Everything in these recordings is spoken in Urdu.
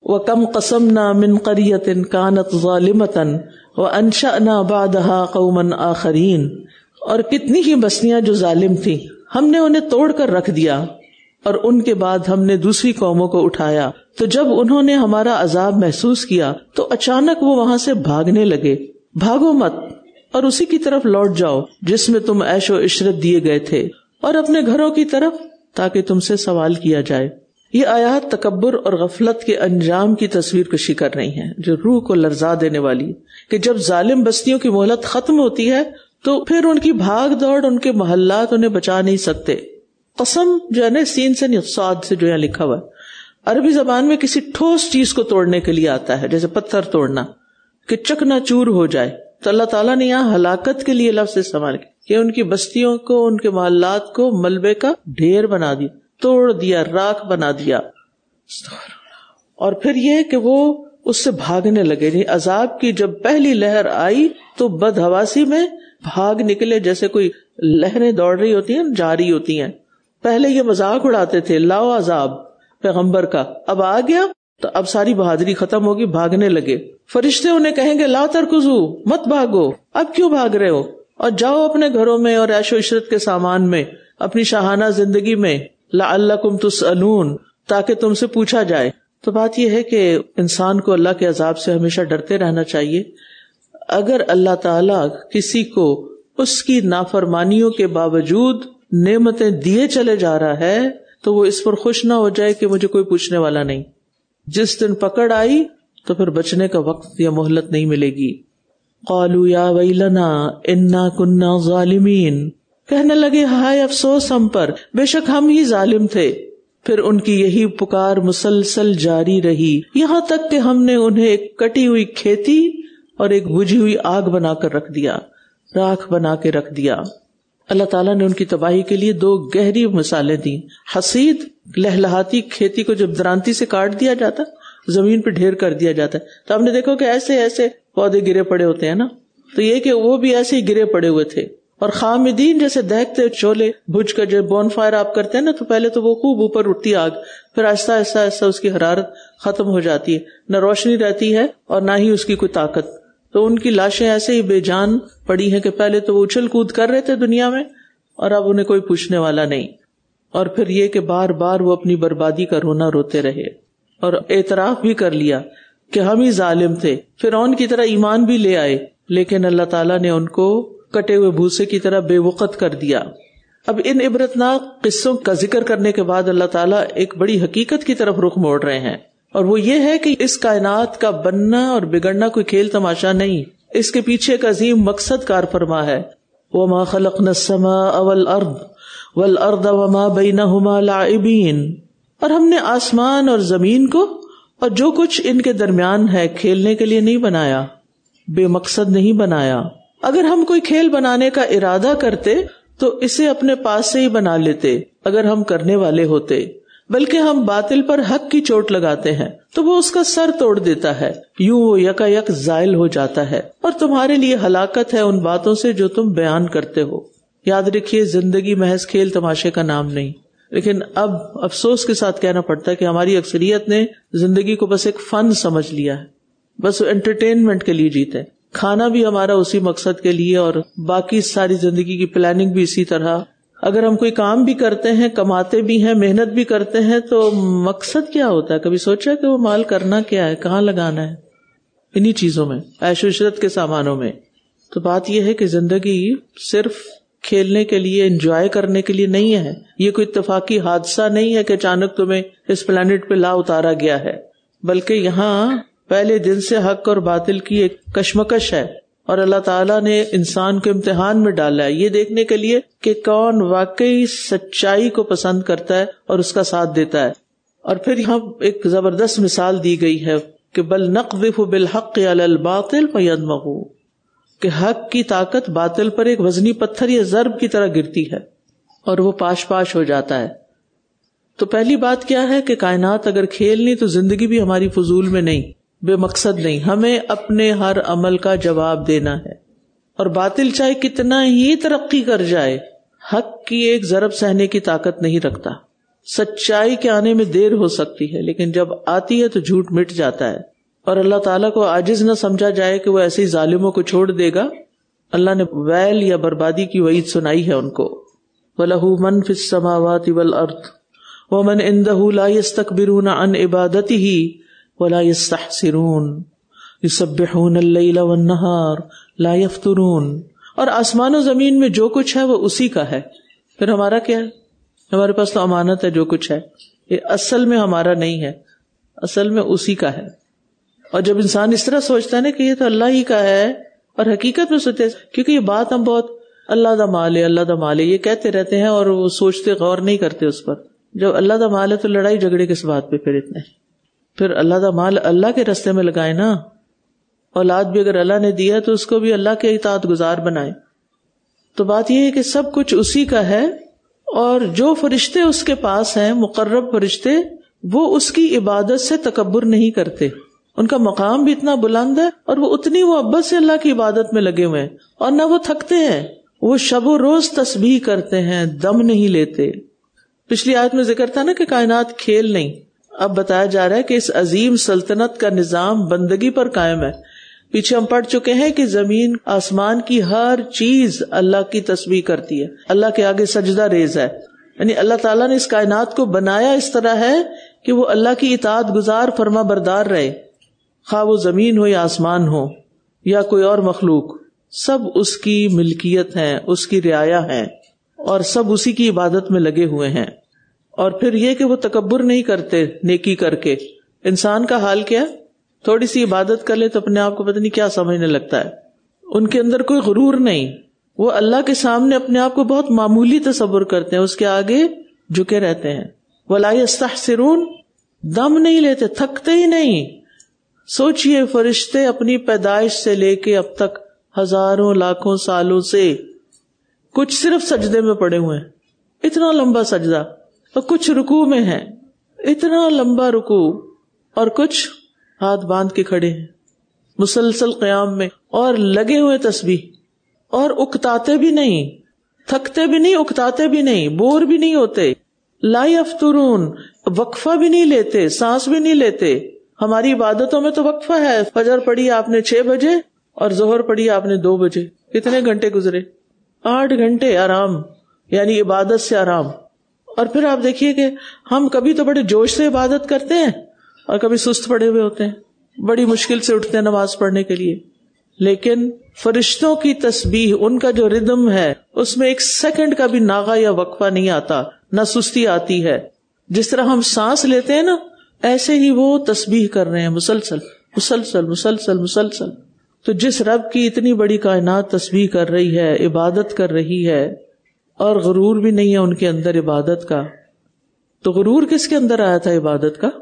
وَكَمْ قَسَمْنَا مِنْ قَرْيَةٍ كَانَتْ ظَالِمَةً وَأَنشَأْنَا بَعْدَهَا قَوْمًا آخَرِينَ، اور کتنی ہی بستیاں جو ظالم تھیں ہم نے انہیں توڑ کر رکھ دیا، اور ان کے بعد ہم نے دوسری قوموں کو اٹھایا، تو جب انہوں نے ہمارا عذاب محسوس کیا تو اچانک وہ وہاں سے بھاگنے لگے۔ بھاگو مت اور اسی کی طرف لوٹ جاؤ جس میں تم عیش و عشرت دیے گئے تھے، اور اپنے گھروں کی طرف تاکہ تم سے سوال کیا جائے۔ یہ آیات تکبر اور غفلت کے انجام کی تصویر کشی کر رہی ہیں جو روح کو لرزا دینے والی، کہ جب ظالم بستیوں کی مہلت ختم ہوتی ہے تو پھر ان کی بھاگ دوڑ، ان کے محلات انہیں بچا نہیں سکتے۔ قسم جو ہے نا سین سے نہیں صاد سے جو یہاں لکھا ہوا ہے، عربی زبان میں کسی ٹھوس چیز کو توڑنے کے لیے آتا ہے، جیسے پتھر توڑنا کہ چکنا چور ہو جائے۔ تو اللہ تعالیٰ نے یہاں ہلاکت کے لیے لفظ استعمال کیا کہ ان کی بستیوں کو، ان کے محلات کو ملبے کا ڈھیر بنا دیا، توڑ دیا، راکھ بنا دیا۔ اور پھر یہ کہ وہ اس سے بھاگنے لگے۔ عذاب کی جب پہلی لہر آئی تو بدحواسی میں بھاگ نکلے، جیسے کوئی لہریں دوڑ رہی ہوتی ہیں، جا رہی ہوتی ہیں۔ پہلے یہ مذاق اڑاتے تھے، لاؤ عذاب پیغمبر کا، اب آ گیا تو اب ساری بہادری ختم ہوگی، بھاگنے لگے۔ فرشتے انہیں کہیں گے لا ترکضوا، مت بھاگو، اب کیوں بھاگ رہے ہو، اور جاؤ اپنے گھروں میں اور عیش و عشرت کے سامان میں، اپنی شاہانہ زندگی میں، لعلکم تسألون، تاکہ تم سے پوچھا جائے۔ تو بات یہ ہے کہ انسان کو اللہ کے عذاب سے ہمیشہ ڈرتے رہنا چاہیے۔ اگر اللہ تعالیٰ کسی کو اس کی نافرمانیوں کے باوجود نعمتیں دیے چلے جا رہا ہے تو وہ اس پر خوش نہ ہو جائے کہ مجھے کوئی پوچھنے والا نہیں۔ جس دن پکڑ آئی تو پھر بچنے کا وقت یا مہلت نہیں ملے گی۔ قالوا یا ویلنا انا کنا ظالمین، کہنے لگے ہائے افسوس ہم پر، بے شک ہم ہی ظالم تھے۔ پھر ان کی یہی پکار مسلسل جاری رہی یہاں تک کہ ہم نے انہیں ایک کٹی ہوئی کھیتی اور ایک بجھی ہوئی آگ بنا کر رکھ دیا، راکھ بنا کے رکھ دیا۔ اللہ تعالیٰ نے ان کی تباہی کے لیے دو گہری مثالیں دی۔ حصید، لہلہاتی کھیتی کو جب درانتی سے کاٹ دیا جاتا، زمین پہ ڈھیر کر دیا جاتا ہے، تو ہم نے دیکھو کہ ایسے ایسے پودے گرے پڑے ہوتے ہیں نا، تو یہ کہ وہ بھی ایسے ہی گرے پڑے ہوئے تھے۔ اور خامدین، جیسے دہتے چولہے بجھ کر جو بون فائر آپ کرتے ہیں نا، تو پہلے تو وہ خوب اوپر اٹھتی آگ، پھر آہستہ آہستہ آہستہ اس کی حرارت ختم ہو جاتی ہے، نہ روشنی رہتی ہے اور نہ ہی اس کی کوئی طاقت۔ تو ان کی لاشیں ایسے ہی بے جان پڑی ہیں کہ پہلے تو وہ اچھل کود کر رہے تھے دنیا میں اور اب انہیں کوئی پوچھنے والا نہیں۔ اور پھر یہ کہ بار بار وہ اپنی بربادی کا رونا روتے رہے اور اعتراف بھی کر لیا کہ ہم ہی ظالم تھے۔ فرعون کی طرح ایمان بھی لے آئے، لیکن اللہ تعالیٰ نے ان کو کٹے ہوئے بھوسے کی طرح بے وقت کر دیا۔ اب ان عبرتناک قصوں کا ذکر کرنے کے بعد اللہ تعالیٰ ایک بڑی حقیقت کی طرف رخ موڑ رہے ہیں، اور وہ یہ ہے کہ اس کائنات کا بننا اور بگڑنا کوئی کھیل تماشا نہیں، اس کے پیچھے ایک عظیم مقصد کار فرما ہے۔ وَمَا خَلَقْنَا السَّمَاءَ وَالْأَرْضَ وَالْأَرْضَ وَمَا بَيْنَهُمَا لَاعِبِينَ، اور ہم نے آسمان اور زمین کو اور جو کچھ ان کے درمیان ہے کھیلنے کے لیے نہیں بنایا، بے مقصد نہیں بنایا۔ اگر ہم کوئی کھیل بنانے کا ارادہ کرتے تو اسے اپنے پاس سے ہی بنا لیتے اگر ہم کرنے والے ہوتے، بلکہ ہم باطل پر حق کی چوٹ لگاتے ہیں تو وہ اس کا سر توڑ دیتا ہے، یوں وہ یکا یک زائل ہو جاتا ہے، اور تمہارے لیے ہلاکت ہے ان باتوں سے جو تم بیان کرتے ہو۔ یاد رکھیے، زندگی محض کھیل تماشے کا نام نہیں، لیکن اب افسوس کے ساتھ کہنا پڑتا ہے کہ ہماری اکثریت نے زندگی کو بس ایک فن سمجھ لیا ہے، بس انٹرٹینمنٹ کے لیے جیتے ہیں۔ کھانا بھی ہمارا اسی مقصد کے لیے اور باقی ساری زندگی کی پلاننگ بھی اسی طرح۔ اگر ہم کوئی کام بھی کرتے ہیں، کماتے بھی ہیں، محنت بھی کرتے ہیں، تو مقصد کیا ہوتا ہے؟ کبھی سوچا کہ وہ مال کرنا کیا ہے، کہاں لگانا ہے؟ انہی چیزوں میں، عیش و عشرت کے سامانوں میں۔ تو بات یہ ہے کہ زندگی صرف کھیلنے کے لیے، انجوائے کرنے کے لیے نہیں ہے۔ یہ کوئی اتفاقی حادثہ نہیں ہے کہ اچانک تمہیں اس پلانٹ پہ لا اتارا گیا ہے، بلکہ یہاں پہلے دن سے حق اور باطل کی ایک کشمکش ہے، اور اللہ تعالیٰ نے انسان کو امتحان میں ڈالا ہے یہ دیکھنے کے لیے کہ کون واقعی سچائی کو پسند کرتا ہے اور اس کا ساتھ دیتا ہے۔ اور پھر یہاں ایک زبردست مثال دی گئی ہے کہ بل نقذف بالحق علی الباطل فیدمغہ، کہ حق کی طاقت باطل پر ایک وزنی پتھر یا ضرب کی طرح گرتی ہے اور وہ پاش پاش ہو جاتا ہے۔ تو پہلی بات کیا ہے کہ کائنات اگر کھیلنی تو زندگی بھی ہماری فضول میں نہیں، بے مقصد نہیں، ہمیں اپنے ہر عمل کا جواب دینا ہے۔ اور باطل چاہے کتنا ہی ترقی کر جائے، حق کی ایک ضرب سہنے کی طاقت نہیں رکھتا۔ سچائی کے آنے میں دیر ہو سکتی ہے لیکن جب آتی ہے تو جھوٹ مٹ جاتا ہے. اور اللہ تعالیٰ کو عاجز نہ سمجھا جائے کہ وہ ایسے ہی ظالموں کو چھوڑ دے گا. اللہ نے ویل یا بربادی کی وعید سنائی ہے ان کو. وَلَهُ مَن فِي السَّمَاوَاتِ وَالْأَرْضِ وَمَنْ عِندَهُ لَا يَسْتَكْبِرُونَ عَنْ عِبَادَتِهِ وَلَا يَسْتَحْسِرُونَ يُسَبِّحُونَ اللَّيْلَ وَالنَّهَارَ لَا يَفْتُرُونَ. اور آسمان و زمین میں جو کچھ ہے وہ اسی کا ہے. پھر ہمارا کیا ہے؟ ہمارے پاس تو امانت ہے جو کچھ ہے، یہ اصل میں ہمارا نہیں ہے، اصل میں اسی کا ہے. اور جب انسان اس طرح سوچتا ہے نا کہ یہ تو اللہ ہی کا ہے، اور حقیقت میں سوچتے کیونکہ یہ بات ہم بہت اللہ دا مال ہے اللہ دا مال ہے یہ کہتے رہتے ہیں اور وہ سوچتے غور نہیں کرتے اس پر. جب اللہ دا مال ہے تو لڑائی جھگڑے کس بات پہ؟ پھر اتنے پھر اللہ دا مال اللہ کے راستے میں لگائے نا. اولاد بھی اگر اللہ نے دیا تو اس کو بھی اللہ کے اطاعت گزار بنائے. تو بات یہ ہے کہ سب کچھ اسی کا ہے، اور جو فرشتے اس کے پاس ہیں مقرب فرشتے وہ اس کی عبادت سے تکبر نہیں کرتے. ان کا مقام بھی اتنا بلند ہے اور وہ اتنی محبت سے اللہ کی عبادت میں لگے ہوئے ہیں اور نہ وہ تھکتے ہیں. وہ شب و روز تسبیح کرتے ہیں، دم نہیں لیتے. پچھلی آیت میں ذکر تھا نا کہ کائنات کھیل نہیں. اب بتایا جا رہا ہے کہ اس عظیم سلطنت کا نظام بندگی پر قائم ہے. پیچھے ہم پڑھ چکے ہیں کہ زمین آسمان کی ہر چیز اللہ کی تسبیح کرتی ہے، اللہ کے آگے سجدہ ریز ہے. یعنی اللہ تعالیٰ نے اس کائنات کو بنایا اس طرح ہے کہ وہ اللہ کی اطاعت گزار فرما بردار رہے. خواہ وہ زمین ہو یا آسمان ہو یا کوئی اور مخلوق، سب اس کی ملکیت ہے، اس کی رعایا ہے اور سب اسی کی عبادت میں لگے ہوئے ہیں. اور پھر یہ کہ وہ تکبر نہیں کرتے نیکی کر کے. انسان کا حال کیا؟ تھوڑی سی عبادت کر لے تو اپنے آپ کو پتہ نہیں کیا سمجھنے لگتا ہے. ان کے اندر کوئی غرور نہیں، وہ اللہ کے سامنے اپنے آپ کو بہت معمولی تصور کرتے ہیں، اس کے آگے جھکے رہتے ہیں. وَلَا يَسْتَحْسِرُونَ، دم نہیں لیتے، تھکتے ہی نہیں. سوچئے فرشتے اپنی پیدائش سے لے کے اب تک ہزاروں لاکھوں سالوں سے کچھ صرف سجدے میں پڑے ہوئے ہیں، اتنا لمبا سجدہ، اور کچھ رکوع میں ہیں، اتنا لمبا رکوع، اور کچھ ہاتھ باندھ کے کھڑے ہیں مسلسل قیام میں اور لگے ہوئے تسبیح، اور اکتاتے بھی نہیں، تھکتے بھی نہیں، اکتاتے بھی نہیں، بور بھی نہیں ہوتے. لا یفترون، وقفہ بھی نہیں لیتے، سانس بھی نہیں لیتے. ہماری عبادتوں میں تو وقفہ ہے. فجر پڑھی آپ نے 6 بجے اور ظہر پڑھی آپ نے 2 بجے، کتنے گھنٹے گزرے؟ 8 گھنٹے آرام، یعنی عبادت سے آرام. اور پھر آپ دیکھیے کہ ہم کبھی تو بڑے جوش سے عبادت کرتے ہیں اور کبھی سست پڑے ہوئے ہوتے ہیں، بڑی مشکل سے اٹھتے ہیں نماز پڑھنے کے لیے. لیکن فرشتوں کی تسبیح، ان کا جو ردم ہے اس میں 1 سیکنڈ کا بھی ناغہ یا وقفہ نہیں آتا، نہ سستی آتی ہے. جس طرح ہم سانس لیتے ہیں نا، ایسے ہی وہ تسبیح کر رہے ہیں مسلسل مسلسل مسلسل مسلسل. تو جس رب کی اتنی بڑی کائنات تسبیح کر رہی ہے، عبادت کر رہی ہے، اور غرور بھی نہیں ہے ان کے اندر عبادت کا، تو غرور کس کے اندر آیا تھا عبادت کا؟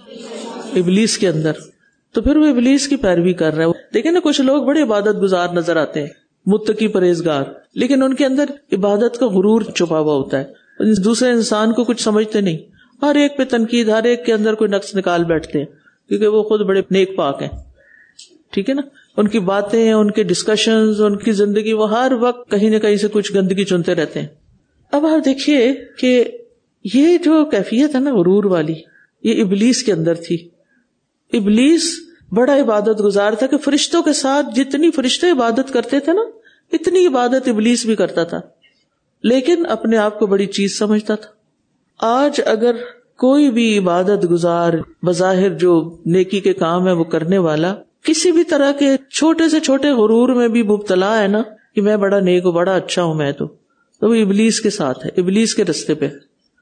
ابلیس کے اندر. تو پھر وہ ابلیس کی پیروی کر رہا ہے. دیکھیں نا، کچھ لوگ بڑے عبادت گزار نظر آتے ہیں، متقی پرہیزگار، لیکن ان کے اندر عبادت کا غرور چھپا ہوا ہوتا ہے. دوسرے انسان کو کچھ سمجھتے نہیں، ہر ایک پہ تنقید، ہر ایک کے اندر کوئی نقص نکال بیٹھتے ہیں، کیونکہ وہ خود بڑے نیک پاک ہیں. ٹھیک ہے نا، ان کی باتیں، ان کے ڈسکشنز، ان کی زندگی، وہ ہر وقت کہیں نہ کہیں سے کچھ گندگی چنتے رہتے ہیں. اب آپ دیکھیے کہ یہ جو کیفیت ہے نا غرور والی، یہ ابلیس کے اندر تھی. ابلیس بڑا عبادت گزار تھا کہ فرشتوں کے ساتھ جتنی فرشتے عبادت کرتے تھے نا، اتنی عبادت ابلیس بھی کرتا تھا، لیکن اپنے آپ کو بڑی چیز سمجھتا تھا. آج اگر کوئی بھی عبادت گزار، بظاہر جو نیکی کے کام ہے وہ کرنے والا، کسی بھی طرح کے چھوٹے سے چھوٹے غرور میں بھی مبتلا ہے نا کہ میں بڑا نیک ہوں، بڑا اچھا ہوں میں، تو وہ ابلیس کے ساتھ ہے، ابلیس کے رستے پہ.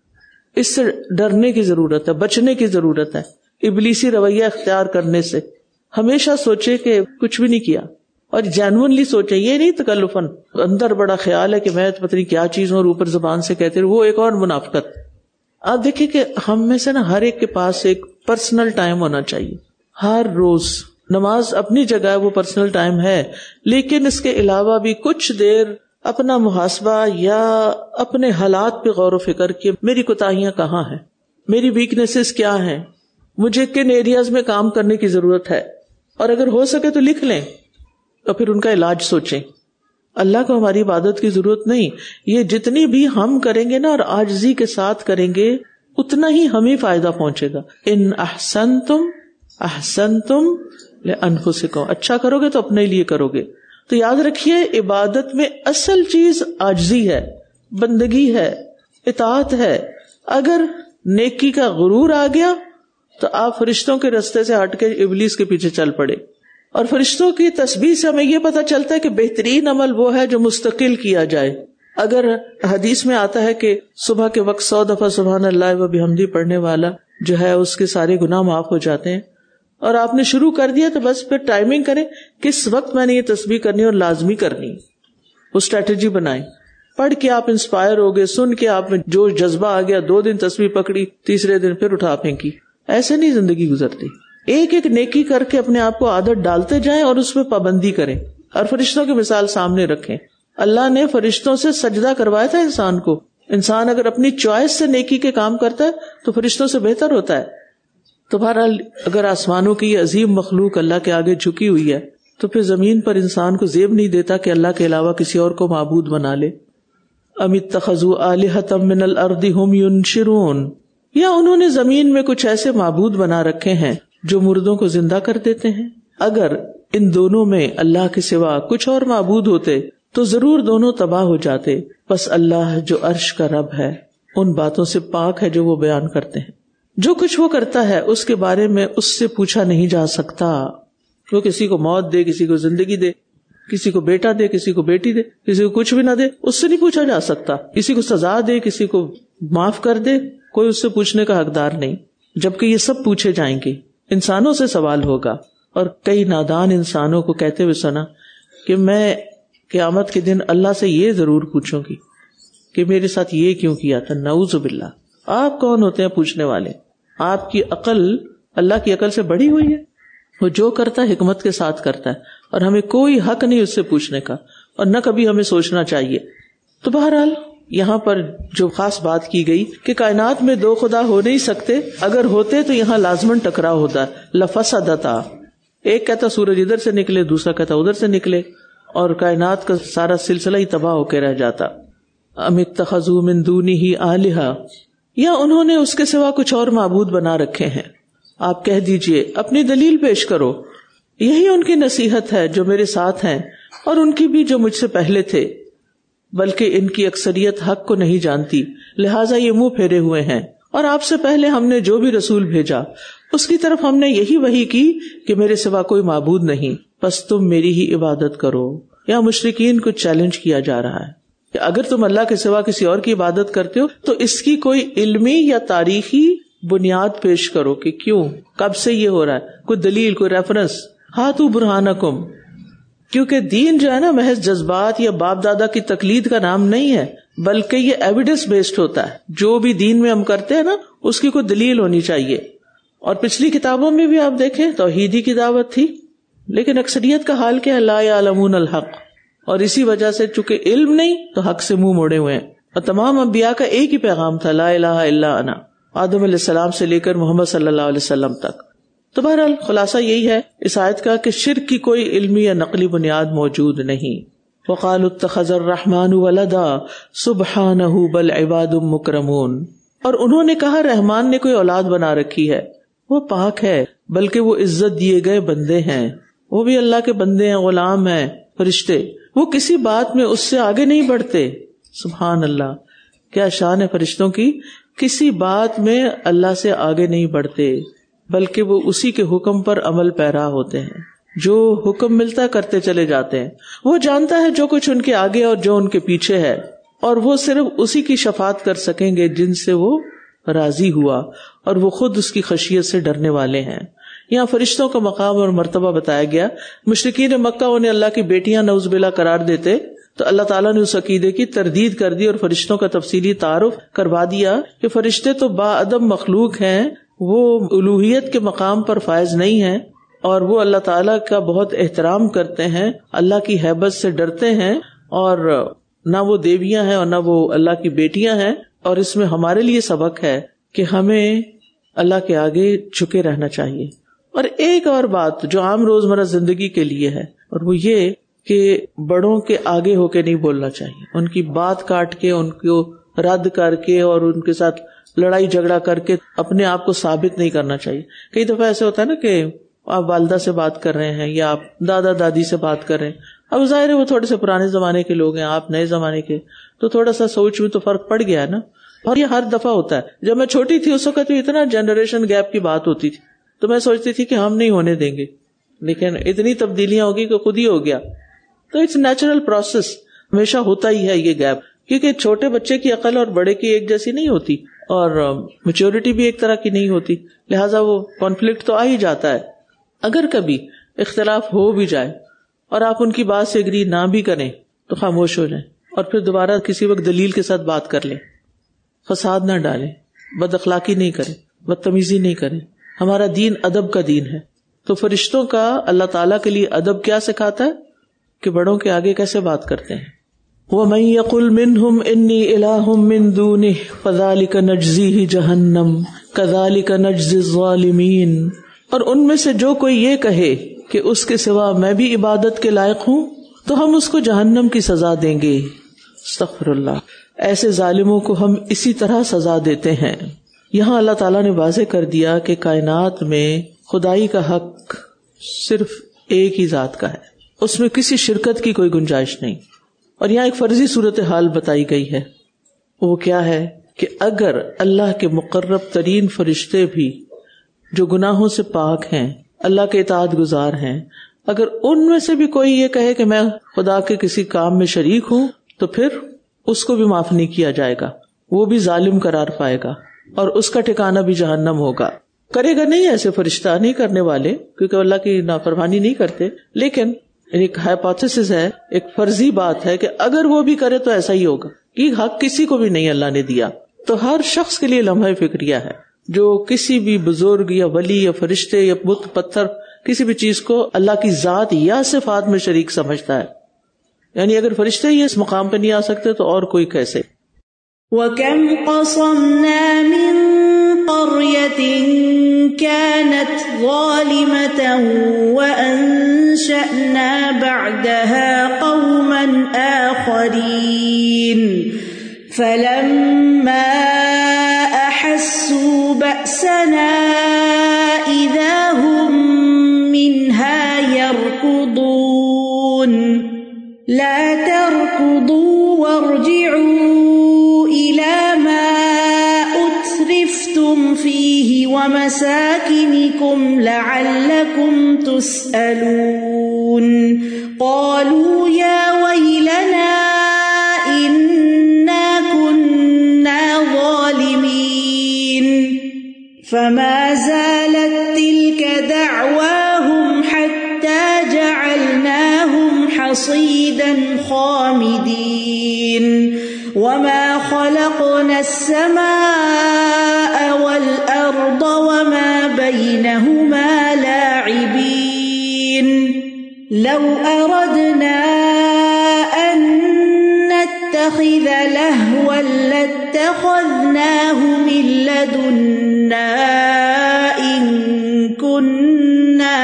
اس سے ڈرنے کی ضرورت ہے، بچنے کی ضرورت ہے ابلیسی رویہ اختیار کرنے سے. ہمیشہ سوچے کہ کچھ بھی نہیں کیا، اور جینوئنلی سوچے، یہ نہیں تکلفاً اندر بڑا خیال ہے کہ میں پتہ نہیں کیا چیز ہوں اور اوپر زبان سے کہتے رہے، وہ ایک اور منافقت. آپ دیکھیں کہ ہم میں سے نا ہر ایک کے پاس ایک پرسنل ٹائم ہونا چاہیے. ہر روز نماز اپنی جگہ وہ پرسنل ٹائم ہے، لیکن اس کے علاوہ بھی کچھ دیر اپنا محاسبہ یا اپنے حالات پہ غور و فکر کہ میری کوتاہیاں کہاں ہیں، میری ویکنیسز کیا ہیں، مجھے کن ایریاز میں کام کرنے کی ضرورت ہے، اور اگر ہو سکے تو لکھ لیں اور پھر ان کا علاج سوچیں. اللہ کو ہماری عبادت کی ضرورت نہیں، یہ جتنی بھی ہم کریں گے نا اور عاجزی کے ساتھ کریں گے، اتنا ہی ہمیں فائدہ پہنچے گا. ان احسنتم احسنتم لانفسکم، اچھا کرو گے تو اپنے لیے کرو گے. تو یاد رکھیے عبادت میں اصل چیز عاجزی ہے، بندگی ہے، اطاعت ہے. اگر نیکی کا غرور آ گیا تو آپ فرشتوں کے راستے سے ہٹ کے ابلیس کے پیچھے چل پڑے. اور فرشتوں کی تسبیح سے ہمیں یہ پتہ چلتا ہے کہ بہترین عمل وہ ہے جو مستقل کیا جائے. اگر حدیث میں آتا ہے کہ صبح کے وقت 100 دفعہ سبحان اللہ و بحمدہ پڑھنے والا جو ہے اس کے سارے گناہ معاف ہو جاتے ہیں، اور آپ نے شروع کر دیا تو بس پھر ٹائمنگ کریں کس وقت میں نے یہ تسبیح کرنی اور لازمی کرنی، وہ اسٹریٹجی بنائیں. پڑھ کے آپ انسپائر ہو گئے، سن کے آپ میں جو جذبہ آ گیا، 2 دن تسبیح پکڑی، تیسرے دن پھر اٹھا پھینکی. ایسے نہیں زندگی گزرتی. ایک ایک نیکی کر کے اپنے آپ کو عادت ڈالتے جائیں اور اس پہ پابندی کریں اور فرشتوں کی مثال سامنے رکھیں. اللہ نے فرشتوں سے سجدہ کروایا تھا انسان کو. انسان اگر اپنی چوائس سے نیکی کے کام کرتا ہے تو فرشتوں سے بہتر ہوتا ہے. تو بہرحال اگر آسمانوں کی یہ عظیم مخلوق اللہ کے آگے جھکی ہوئی ہے تو پھر زمین پر انسان کو زیب نہیں دیتا کہ اللہ کے علاوہ کسی اور کو معبود بنا لے. ام اتخذوا آلہۃ من الارض ھم ینشرون، یا انہوں نے زمین میں کچھ ایسے معبود بنا رکھے ہیں جو مردوں کو زندہ کر دیتے ہیں. اگر ان دونوں میں اللہ کے سوا کچھ اور معبود ہوتے تو ضرور دونوں تباہ ہو جاتے. بس اللہ جو عرش کا رب ہے ان باتوں سے پاک ہے جو وہ بیان کرتے ہیں. جو کچھ وہ کرتا ہے اس کے بارے میں اس سے پوچھا نہیں جا سکتا. وہ کسی کو موت دے، کسی کو زندگی دے، کسی کو بیٹا دے، کسی کو بیٹی دے، کسی کو کچھ بھی نہ دے، اس سے نہیں پوچھا جا سکتا. کسی کو سزا دے، کسی کو معاف کر دے، کوئی اس سے پوچھنے کا حقدار نہیں. جبکہ یہ سب پوچھے جائیں گے، انسانوں سے سوال ہوگا. اور کئی نادان انسانوں کو کہتے ہوئے سنا کہ میں قیامت کے دن اللہ سے یہ ضرور پوچھوں گی کہ میرے ساتھ یہ کیوں کیا تھا. نعوذ باللہ. آپ کون ہوتے ہیں پوچھنے والے؟ آپ کی عقل اللہ کی عقل سے بڑی ہوئی ہے. وہ جو کرتا ہے حکمت کے ساتھ کرتا ہے اور ہمیں کوئی حق نہیں اس سے پوچھنے کا، اور نہ کبھی ہمیں سوچنا چاہیے. تو بہرحال یہاں پر جو خاص بات کی گئی کہ کائنات میں 2 خدا ہو نہیں سکتے، اگر ہوتے تو یہاں لازماً ٹکراؤ ہوتا. لفسدتا، ایک کہتا سورج ادھر سے نکلے، دوسرا کہتا ادھر سے نکلے، اور کائنات کا سارا سلسلہ ہی تباہ ہو کے رہ جاتا. ام اتخذوا من دونہ آلہۃ، یا انہوں نے اس کے سوا کچھ اور معبود بنا رکھے ہیں. آپ کہہ دیجئے اپنی دلیل پیش کرو، یہی ان کی نصیحت ہے جو میرے ساتھ ہیں اور ان کی بھی جو مجھ سے پہلے تھے، بلکہ ان کی اکثریت حق کو نہیں جانتی، لہٰذا یہ منہ پھیرے ہوئے ہیں. اور آپ سے پہلے ہم نے جو بھی رسول بھیجا اس کی طرف ہم نے یہی وحی کی کہ میرے سوا کوئی معبود نہیں، بس تم میری ہی عبادت کرو. یا مشرکین کو چیلنج کیا جا رہا ہے کہ اگر تم اللہ کے سوا کسی اور کی عبادت کرتے ہو تو اس کی کوئی علمی یا تاریخی بنیاد پیش کرو کہ کیوں، کب سے یہ ہو رہا ہے، کوئی دلیل، کوئی ریفرنس. ہاتھو برہانکم. کیونکہ دین جو ہے نا محض جذبات یا باپ دادا کی تقلید کا نام نہیں ہے، بلکہ یہ ایویڈنس بیسڈ ہوتا ہے. جو بھی دین میں ہم کرتے ہیں نا اس کی کوئی دلیل ہونی چاہیے. اور پچھلی کتابوں میں بھی آپ دیکھیں توحیدی کی دعوت تھی، لیکن اکثریت کا حال کیا ہے، لا یعلمون الحق. اور اسی وجہ سے چونکہ علم نہیں تو حق سے منہ موڑے ہوئے ہیں. اور تمام انبیاء کا ایک ہی پیغام تھا، لا الہ الا انا، آدم علیہ السلام سے لے کر محمد صلی اللہ علیہ وسلم تک. تو بہرحال خلاصہ یہی ہے اس آیت کا کہ شرک کی کوئی علمی یا نقلی بنیاد موجود نہیں. وقالوا اتخذ الرحمن ولدا سبحانہ بل عباد مکرمون. اور انہوں نے کہا رحمان نے کوئی اولاد بنا رکھی ہے، وہ پاک ہے بلکہ وہ عزت دیے گئے بندے ہیں. وہ بھی اللہ کے بندے ہیں، غلام ہیں، فرشتے. وہ کسی بات میں اس سے آگے نہیں بڑھتے. سبحان اللہ، کیا شان ہے فرشتوں کی. کسی بات میں اللہ سے آگے نہیں بڑھتے بلکہ وہ اسی کے حکم پر عمل پیرا ہوتے ہیں. جو حکم ملتا کرتے چلے جاتے ہیں. وہ جانتا ہے جو کچھ ان کے آگے اور جو ان کے پیچھے ہے، اور وہ صرف اسی کی شفاعت کر سکیں گے جن سے وہ راضی ہوا، اور وہ خود اس کی خشیت سے ڈرنے والے ہیں. یہاں فرشتوں کا مقام اور مرتبہ بتایا گیا. مشرکین مکہ انہیں اللہ کی بیٹیاں نعوذ باللہ قرار دیتے تو اللہ تعالیٰ نے اس عقیدے کی تردید کر دی اور فرشتوں کا تفصیلی تعارف کروا دیا کہ فرشتے تو باادب مخلوق ہیں، وہ الوہیت کے مقام پر فائز نہیں ہیں، اور وہ اللہ تعالیٰ کا بہت احترام کرتے ہیں، اللہ کی ہیبت سے ڈرتے ہیں، اور نہ وہ دیویاں ہیں اور نہ وہ اللہ کی بیٹیاں ہیں. اور اس میں ہمارے لیے سبق ہے کہ ہمیں اللہ کے آگے جھکے رہنا چاہیے. اور ایک اور بات جو عام روزمرہ زندگی کے لیے ہے، اور وہ یہ کہ بڑوں کے آگے ہو کے نہیں بولنا چاہیے. ان کی بات کاٹ کے، ان کو رد کر کے اور ان کے ساتھ لڑائی جھگڑا کر کے اپنے آپ کو ثابت نہیں کرنا چاہیے. کئی دفعہ ایسے ہوتا ہے نا کہ آپ والدہ سے بات کر رہے ہیں یا آپ دادا دادی سے بات کر رہے ہیں, اب ظاہر ہے وہ تھوڑے سے پرانے زمانے کے لوگ ہیں, آپ نئے زمانے کے, تو تھوڑا سا سوچ میں تو فرق پڑ گیا ہے نا. اور یہ ہر دفعہ ہوتا ہے. جب میں چھوٹی تھی اس وقت اتنا جنریشن گیپ کی بات ہوتی تھی تو میں سوچتی تھی کہ ہم نہیں ہونے دیں گے, لیکن اتنی تبدیلیاں ہوگی کہ خود ہی ہو گیا. تو اٹس نیچرل پروسیس, ہمیشہ ہوتا ہی ہے یہ گیپ, کیونکہ چھوٹے بچے کی عقل اور بڑے کی ایک جیسی نہیں ہوتی اور میچورٹی بھی ایک طرح کی نہیں ہوتی, لہٰذا وہ کانفلکٹ تو آ ہی جاتا ہے. اگر کبھی اختلاف ہو بھی جائے اور آپ ان کی بات سے اگری نہ بھی کریں تو خاموش ہو جائیں اور پھر دوبارہ کسی وقت دلیل کے ساتھ بات کر لیں. فساد نہ ڈالیں, بد اخلاقی نہیں کریں, بدتمیزی نہیں کریں. ہمارا دین ادب کا دین ہے. تو فرشتوں کا اللہ تعالیٰ کے لیے ادب کیا سکھاتا ہے کہ بڑوں کے آگے کیسے بات کرتے ہیں. وَمَن يَقُلْ مِنْهُمْ إِنِّي إِلَٰهٌ مِّن دُونِهِ فَذَلِكَ نَجْزِيهِ جَهَنَّمَ كَذَلِكَ نَجْزِي الظَّالِمِينَ. اور ان میں سے جو کوئی یہ کہے کہ اس کے سوا میں بھی عبادت کے لائق ہوں تو ہم اس کو جہنم کی سزا دیں گے. استغفر اللہ. ایسے ظالموں کو ہم اسی طرح سزا دیتے ہیں. یہاں اللہ تعالیٰ نے واضح کر دیا کہ کائنات میں خدائی کا حق صرف ایک ہی ذات کا ہے, اس میں کسی شرکت کی کوئی گنجائش نہیں. اور یہاں ایک فرضی صورتحال بتائی گئی ہے. وہ کیا ہے کہ اگر اللہ کے مقرب ترین فرشتے بھی جو گناہوں سے پاک ہیں, اللہ کے اطاعت گزار ہیں, اگر ان میں سے بھی کوئی یہ کہے کہ میں خدا کے کسی کام میں شریک ہوں تو پھر اس کو بھی معاف نہیں کیا جائے گا, وہ بھی ظالم قرار پائے گا اور اس کا ٹھکانہ بھی جہنم ہوگا. کرے گا نہیں ایسے فرشتہ, نہیں کرنے والے, کیونکہ اللہ کی نافرمانی نہیں کرتے, لیکن ایک ہائپوتھیسس ہے, ایک فرضی بات ہے کہ اگر وہ بھی کرے تو ایسا ہی ہوگا. یہ حق کسی کو بھی نہیں اللہ نے دیا. تو ہر شخص کے لیے لمحہ فکریہ ہے جو کسی بھی بزرگ یا ولی یا فرشتے یا بت پتھر کسی بھی چیز کو اللہ کی ذات یا صفات میں شریک سمجھتا ہے. یعنی اگر فرشتے ہی اس مقام پہ نہیں آ سکتے تو اور کوئی کیسے. وَكَمْ قَصَمْنَا مِن قَرْيَةٍ كَانَتْ ظَالِمَةً وَأَنشَأْنَا بَعْدَهَا قَوْمًا آخَرِينَ فَلَمَّا أَحَسُّوا بَأْسَنَا إِذَا هُمْ مِنْهَا يَرْكُضُونَ لَا تَرْكُضُوا وَارْجِعُوا إِلَى مَا أُتْرِفْتُمْ فِيهِ وَمَسَاكِنِكُمْ لَعَلَّكُمْ تُسْأَلُونَ قَالُوا يَا وَيْلَنَا إِنَّا كُنَّا ظَالِمِينَ فَمَا زَالَتْ تِلْكَ دَعْوَاهُمْ حَتَّى جَعَلْنَاهُمْ حَصِيدًا خَامِدِينَ وَمَا خَلَقْنَا السَّمَاءَ وَالْأَرْضَ وَمَا بَيْنَهُمَا لَاعِبِينَ لَوْ أَرَدْنَا أَن نَّتَّخِذَ لَهْوًا لَّاتَّخَذْنَاهُ مِن لَّدُنَّا إِن كُنَّا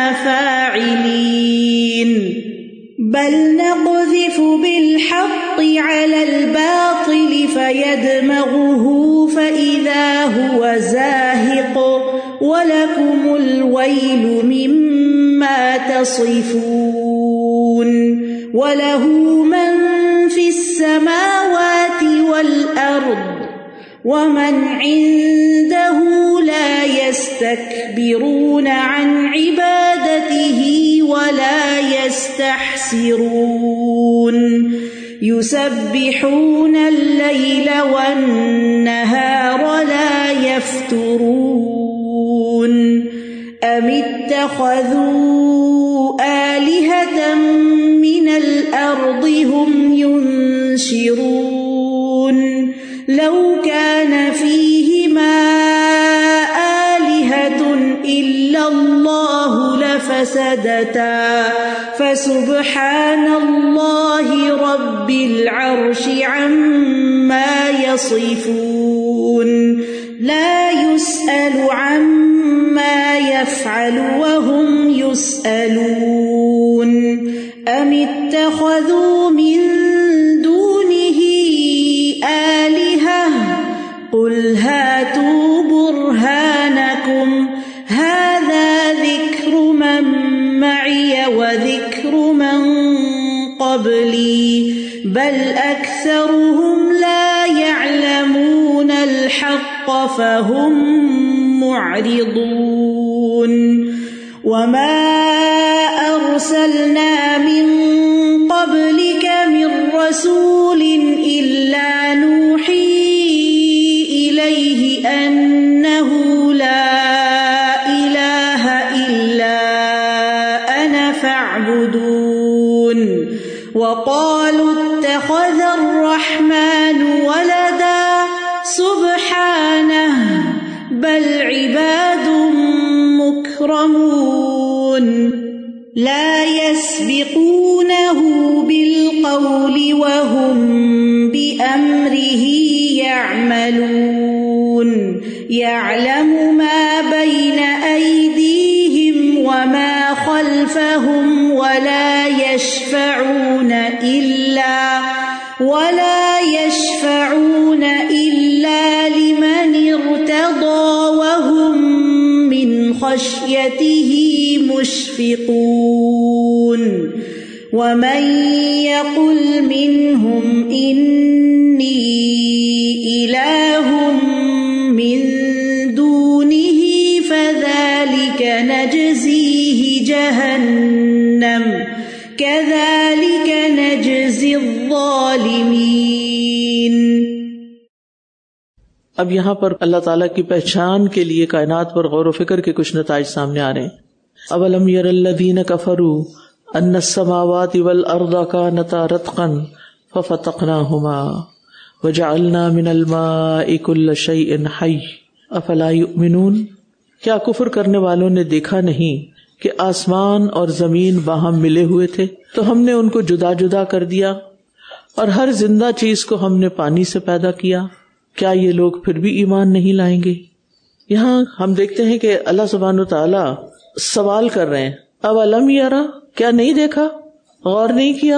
فَاعِلِينَ بَلْ نَقْذِفُ بِالْحَقِّ عَلَى الْبَاطِلِ فَيَدْمَغُهُ فَإِذَا هُوَ زَاهِقٌ وَلَكُمُ الْوَيْلُ مِمَّا تَصِفُونَ وَلَهُ مَن فِي السَّمَاوَاتِ وَالْأَرْضِ وَمَنْ عِندَهُ لَا يَسْتَكْبِرُونَ عَنْ عِبَادَتِهِ وَلَا يَسْتَحْسِرُونَ يُسَبِّحُونَ اللَّيْلَ وَالنَّهَارَ لَا يَفْتُرُونَ أَمِ اتَّخَذُوا آلِهَةً مِّنَ الْأَرْضِ هُمْ يُنشِرُونَ لَوْ كَانَ فِيهِمَا آلِهَةٌ إِلَّا اللَّهُ لَفَسَدَتَا فَسُبْحَانَ اللَّهِ رَبِّ الْعَرْشِ عَمَّا يَصِفُونَ لَا يُسْأَلُ عَمَّا يَفْعَلُ وَهُمْ يُسْأَلُونَ أَمِ اتَّخَذُوا مِن دُونِهِ آلِهَةً قُلْ هَاتُوا قبلي بل أكثرهم لا يعلمون الحق فهم معرضون وما أرسلنا من قبلك من رسول إلا نوحي إليه أنه لا إله إلا أنا فاعبدون وقالوا اتخذ الرحمن ولدا سبحانه بل عباد مكرمون لا يسبقونه بالقول وهم بأمره يعملون يعلم ما بين أيديهم وما خلفهم ولا يشفعون إلا لمن ارتضى وهم من خشيته مشفقون ومن يقل منهم إني إله من دونه فذلك نجزيه جهنم كذلك نجزي الظالمين. اب یہاں پر اللہ تعالیٰ کی پہچان کے لیے کائنات پر غور و فکر کے کچھ نتائج سامنے آ رہے ہیں. اولم یر الذین کفروا ان السماوات والارض کانتا رتقا ففتقناہما وجعلنا من الماء كل شیء حی افلا یؤمنون. کیا کفر کرنے والوں نے دیکھا نہیں کہ آسمان اور زمین باہم ملے ہوئے تھے تو ہم نے ان کو جدا جدا کر دیا اور ہر زندہ چیز کو ہم نے پانی سے پیدا کیا. کیا یہ لوگ پھر بھی ایمان نہیں لائیں گے؟ یہاں ہم دیکھتے ہیں کہ اللہ سبحانہ و تعالی سوال کر رہے ہیں. اولم یرا، کیا نہیں دیکھا، غور نہیں کیا؟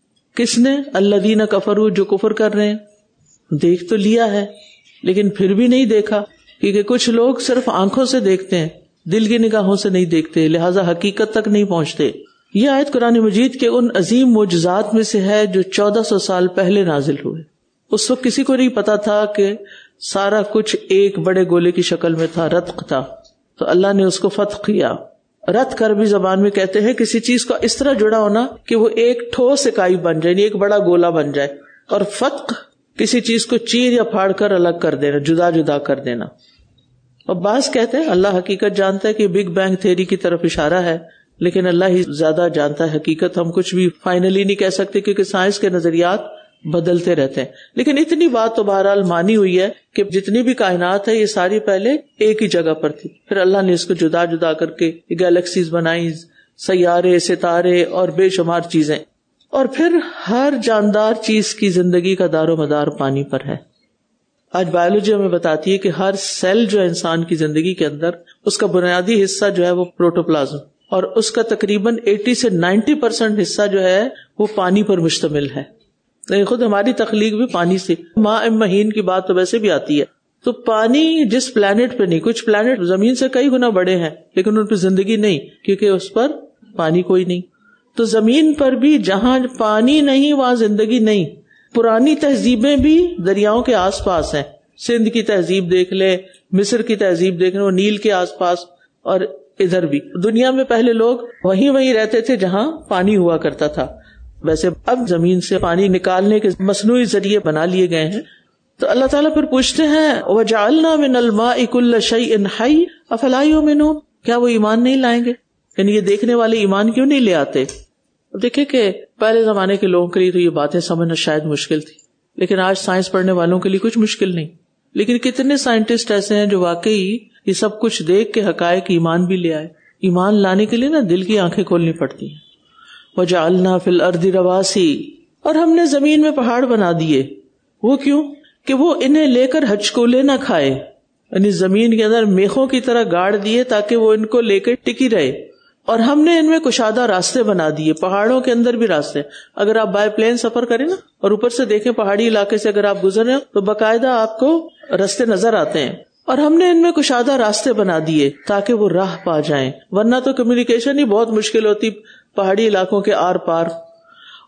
کس نے؟ الذین کفروا، جو کفر کر رہے ہیں. دیکھ تو لیا ہے لیکن پھر بھی نہیں دیکھا، کیونکہ کچھ لوگ صرف آنکھوں سے دیکھتے ہیں، دل کی نگاہوں سے نہیں دیکھتے، لہذا حقیقت تک نہیں پہنچتے. یہ آیت قرآن مجید کے ان عظیم معجزات میں سے ہے جو 1400 سال پہلے نازل ہوئے. اس وقت کسی کو نہیں پتا تھا کہ سارا کچھ ایک بڑے گولے کی شکل میں تھا، رتق تھا، تو اللہ نے اس کو فتح کیا. رت کر بھی زبان میں کہتے ہیں کسی چیز کا اس طرح جڑا ہونا کہ وہ ایک ٹھوس اکائی بن جائے، یعنی ایک بڑا گولا بن جائے. اور فتق کسی چیز کو چیر یا پھاڑ کر الگ کر دینا، جدا جدا کر دینا. اور بعض کہتے ہیں اللہ حقیقت جانتا ہے کہ بگ بینگ تھیوری کی طرف اشارہ ہے، لیکن اللہ ہی زیادہ جانتا ہے حقیقت. ہم کچھ بھی فائنلی نہیں کہہ سکتے کیونکہ سائنس کے نظریات بدلتے رہتے ہیں. لیکن اتنی بات تو بہرحال مانی ہوئی ہے کہ جتنی بھی کائنات ہے یہ ساری پہلے ایک ہی جگہ پر تھی، پھر اللہ نے اس کو جدا جدا کر کے گیلیکسیز بنائی، سیارے، ستارے اور بے شمار چیزیں. اور پھر ہر جاندار چیز کی زندگی کا دار و مدار پانی پر ہے. آج بایولوجی ہمیں بتاتی ہے کہ ہر سیل جو ہے انسان کی زندگی کے اندر، اس کا بنیادی حصہ جو ہے وہ پروٹوپلازم، اور اس کا تقریباً 80 سے 90% حصہ جو ہے وہ پانی پر مشتمل ہے. خود ہماری تخلیق بھی پانی سے، ماء مہین کی بات تو ویسے بھی آتی ہے. تو پانی جس پلانٹ پہ نہیں، کچھ پلانٹ زمین سے کئی گنا بڑے ہیں لیکن ان پہ زندگی نہیں کیونکہ اس پر پانی کوئی نہیں. تو زمین پر بھی جہاں پانی نہیں وہاں زندگی نہیں. پرانی تہذیبیں بھی دریاؤں کے آس پاس ہیں. سندھ کی تہذیب دیکھ لے، مصر کی تہذیب دیکھ لے، وہ نیل کے آس پاس. اور ادھر بھی دنیا میں پہلے لوگ وہیں رہتے تھے جہاں پانی ہوا کرتا تھا. ویسے اب زمین سے پانی نکالنے کے مصنوعی ذریعے بنا لیے گئے ہیں. تو اللہ تعالیٰ پھر پوچھتے ہیں وَجَعَلْنَا مِنَ الْمَاءِ كُلَّ شَيْءٍ حَيٍّ أَفَلَا يُؤْمِنُونَ. کیا وہ ایمان نہیں لائیں گے؟ یعنی یہ دیکھنے والے ایمان کیوں نہیں لے آتے؟ دیکھیں کہ پہلے زمانے کے لوگوں کے لیے تو یہ باتیں سمجھنا شاید مشکل تھی، لیکن آج سائنس پڑھنے والوں کے لیے کچھ مشکل نہیں. لیکن کتنے سائنٹسٹ ایسے ہیں جو واقعی یہ سب کچھ دیکھ کے حقائق ایمان بھی لے آئے. ایمان لانے کے لیے نا دل کی آنکھیں کھولنی پڑتی ہیں. وَجَعَلْنَا فِي الْأَرْضِ رَوَاسِي، اور ہم نے زمین میں پہاڑ بنا دیے. وہ کیوں؟ کہ وہ انہیں لے کر ہچکولے نہ کھائے، یعنی زمین کے اندر میخوں کی طرح گاڑ دیے تاکہ وہ ان کو لے کر ٹکی رہے. اور ہم نے ان میں کشادہ راستے بنا دیے، پہاڑوں کے اندر بھی راستے. اگر آپ بائی پلین سفر کریں نا اور اوپر سے دیکھیں پہاڑی علاقے سے اگر آپ گزرے تو باقاعدہ آپ کو راستے نظر آتے ہیں. اور ہم نے ان میں کشادہ راستے بنا دیے تاکہ وہ راہ پا جائیں، ورنہ تو کمیونیکیشن ہی بہت مشکل ہوتی پہاڑی علاقوں کے آر پار.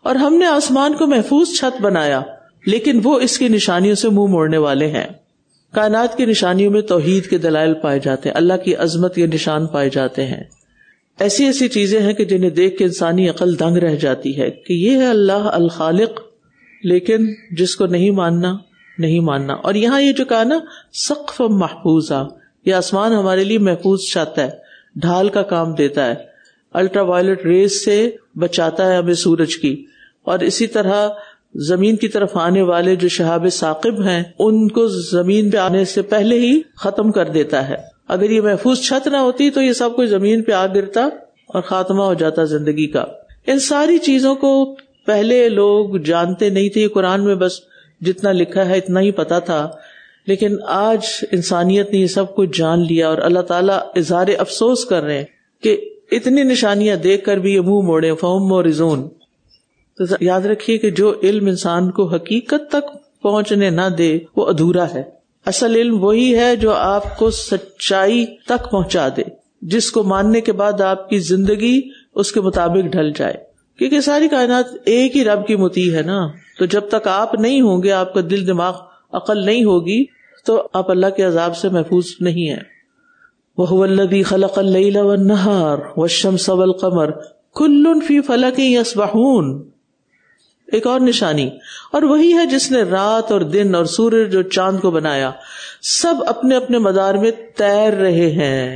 اور ہم نے آسمان کو محفوظ چھت بنایا لیکن وہ اس کی نشانیوں سے منہ موڑنے والے ہیں. کائنات کی نشانیوں میں توحید کے دلائل پائے جاتے ہیں, اللہ کی عظمت کے نشان پائے جاتے ہیں. ایسی ایسی چیزیں ہیں کہ جنہیں دیکھ کے انسانی عقل دنگ رہ جاتی ہے کہ یہ ہے اللہ الخالق, لیکن جس کو نہیں ماننا. اور یہاں یہ جو کہا نا سقف محفوظہ, یہ آسمان ہمارے لیے محفوظ چھت ہے, ڈھال کا کام دیتا ہے, الٹرا وائلٹ ریز سے بچاتا ہے ہمیں سورج کی, اور اسی طرح زمین کی طرف آنے والے جو شہاب ثاقب ہیں ان کو زمین پہ آنے سے پہلے ہی ختم کر دیتا ہے. اگر یہ محفوظ چھت نہ ہوتی تو یہ سب کچھ زمین پہ آ گرتا اور خاتمہ ہو جاتا زندگی کا. ان ساری چیزوں کو پہلے لوگ جانتے نہیں تھے, قرآن میں بس جتنا لکھا ہے اتنا ہی پتا تھا, لیکن آج انسانیت نے یہ سب کچھ جان لیا اور اللہ تعالیٰ اظہار افسوس کر رہے ہیں کہ اتنی نشانیاں دیکھ کر بھی یہ منہ موڑے, فہم مورزون. تو یاد رکھیے کہ جو علم انسان کو حقیقت تک پہنچنے نہ دے وہ ادھورا ہے. اصل علم وہی ہے جو آپ کو سچائی تک پہنچا دے, جس کو ماننے کے بعد آپ کی زندگی اس کے مطابق ڈھل جائے, کیونکہ ساری کائنات ایک ہی رب کی مطیع ہے نا. تو جب تک آپ نہیں ہوں گے, آپ کا دل دماغ عقل نہیں ہوگی, تو آپ اللہ کے عذاب سے محفوظ نہیں ہیں. وَهُوَ الَّذِي خَلَقَ اللَّيْلَ وَالنَّهَارَ وَالشَّمْسَ وَالْقَمَرَ كُلٌّ فِي فَلَكٍ يَسْبَحُونَ. ایک اور نشانی, اور وہی ہے جس نے رات اور دن اور سورج اور چاند کو بنایا, سب اپنے اپنے مدار میں تیر رہے